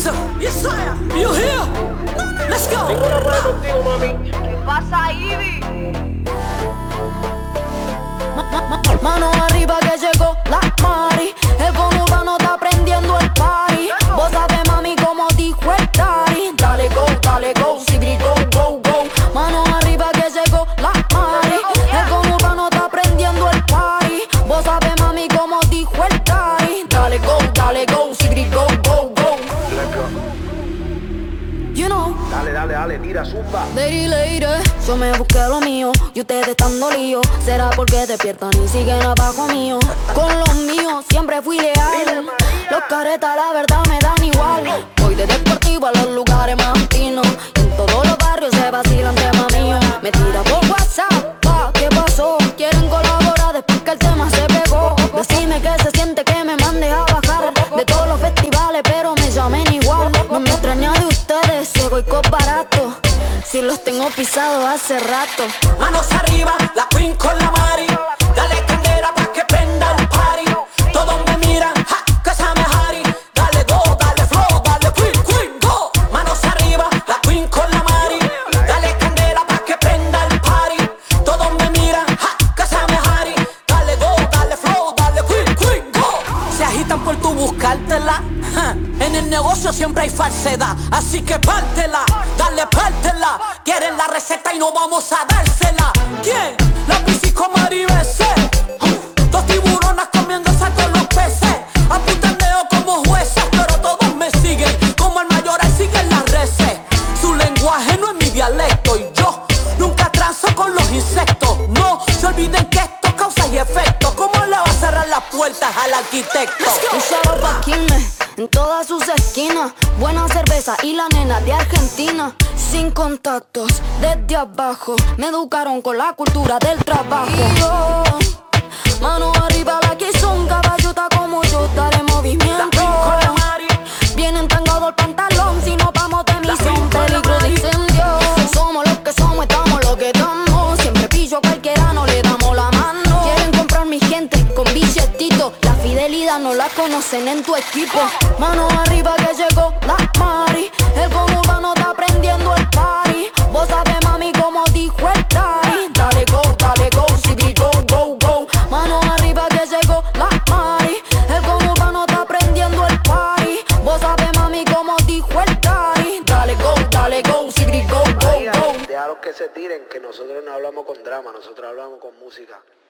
Listen, Yesaya, you here? Let's go. Ninguna puede contigo, mami. ¿Qué pasa, Ivy? Mano arriba que llegó la Mari. El conurbano está prendiendo el party. Vos sabés, mami, como dijo el daddy. Dale go, sigri, go, go, go. Mano arriba que llegó la Mari. El conurbano está prendiendo el party. Vos sabés, mami, como dijo el daddy. Dale go, sigri, go, go, go. Let's go. You know. Dale, tira, zumba. Lady, yo me busqué lo mío y ustedes están dolidos. ¿Será porque despiertan y siguen abajo mío? Con los míos siempre fui leal. Los caretas la verdad me dan igual. Voy de deportivo a los lugares más finos. En todos los barrios se vacilan tema mío. Me tira por WhatsApp, ¿qué pasó? Quieren colaborar después que el tema se pegó. Decime que se siente que me mande a bajar de todos los festivales, pero me llamen igual. No me extraña de ustedes, ciego y barato. Si los tengo pisados hace rato. Manos arriba, la Queen con la Mari. Dale candela pa' que prenda el party. Todos me miran, ja, que se me Harry. Dale go, dale flow, dale Queen, go. Manos arriba, la Queen con la Mari. Dale candela pa' que prenda el party. Todos me miran, ja, que se me Harry. Dale go, dale flow, dale Queen, go. Se agitan por tu buscártela. En el negocio siempre hay falsedad, así que pártela, dale pártela. Quieren la receta y no vamos a dársela. ¿Quién? La Piscis con Maribese. Dos tiburonas comiéndose a todos los peces. Apuntandeo como jueces, pero todos me siguen. Como el mayor ahí siguen las reces. Su lenguaje no es mi dialecto y yo nunca transo con los insectos. No se olviden que esto causa y efecto. ¿Cómo le va a cerrar las puertas al arquitecto? Un saludo pa' Quilmes, en todas sus esquinas. Buena cerveza y la nena de Argentina. Sin contactos, desde abajo. Me educaron con la cultura del trabajo. Y yo, mano arriba la que son caballota como yo. Dale movimiento. Vienen tangado el pantalón. Si no vamos de misión, peligro de incendio. Somos los que somos, estamos lo que estamos. Siempre pillo a cualquiera, no le damos la mano. Quieren comprar mi gente con billetito. La fidelidad no la conocen en tu equipo. Mano arriba que llegó la Mari. El conurbano está prendiendo el party. Vos sabés, mami, como dijo el daddy. Dale go, sigri, go, go, go. Mano arriba que llegó la Mari. El conurbano está prendiendo el party. Vos sabés, mami, como dijo el daddy. Dale go, sigri, go, go, go. Deja los que se tiren, que nosotros no hablamos con drama, nosotros hablamos con música.